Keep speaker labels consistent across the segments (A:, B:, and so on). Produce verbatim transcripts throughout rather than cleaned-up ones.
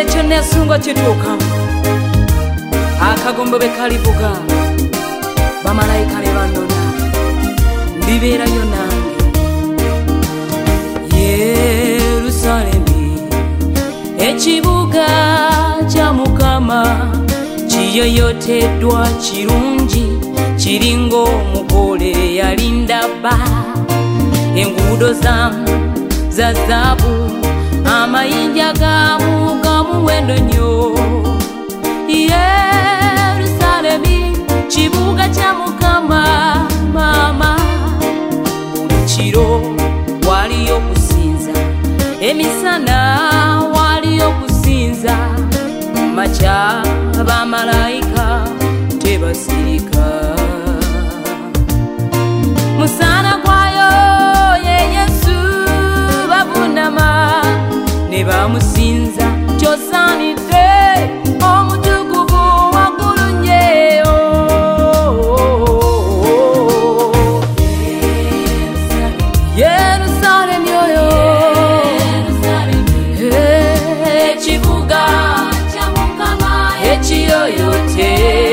A: ekyo nesunga kituuka akagombo bekalivuga bamalayika ne bandona ndibeerayo nange Yerusalemu ekibuga kya Mukama kiyoyoteddwa kirungi kiringo omugole yalinda bba enguudo zamu za zaabu amayinja gamu gamuwendo nnyo Yerusalemu kibuga kya Mukama mama buli kiro waliyo kusinza emisana waliyo kusinza makya bamalayika tebasirika musana kwayo ye Yesu bavunama ne bamusinza kyosaanidde omutukuvu waggulu nnyo Yerusalemu oyo ekibuga kya Mukama ekiyoyote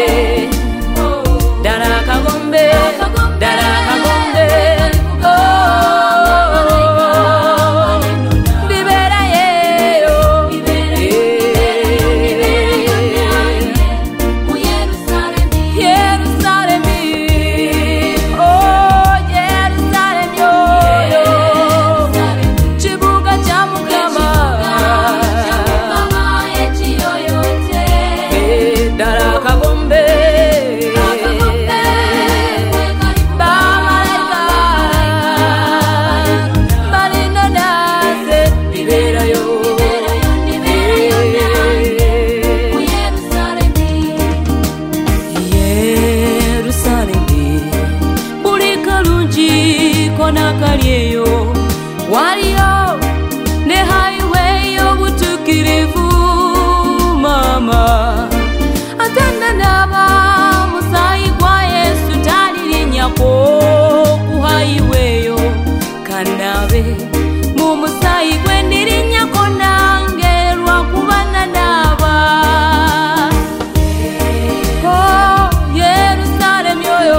A: ddala akagombe ddala akagombe nakalyeyo waliyo ne highway y'obutuukirivu mama atanda naba musaayi gwa Yesu talirinnyako ku highway yo kanabe mu musaayi gwe ndirinnyako nange lwakuba nanaaba oh Yerusalemu oyo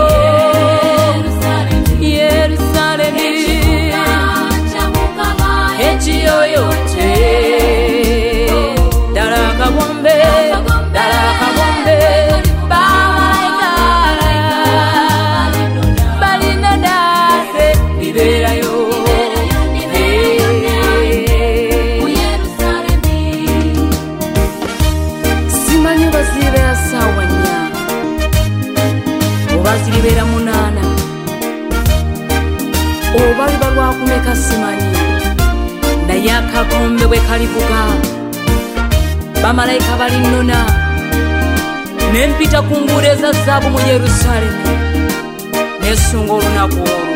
A: ekiyoyote ddala akagombe ddala akagombe bamalayika balina nase bibeerayo simanyi oba ziribeera ssaawa nnya oba ziribeera munaana oba biba lwakumeka simanyi naye akagombe bwe kalivuga bamalayika balinnona nempita ku nguudo eza zaabu mu Yerusalemu nesunga olunaku olwo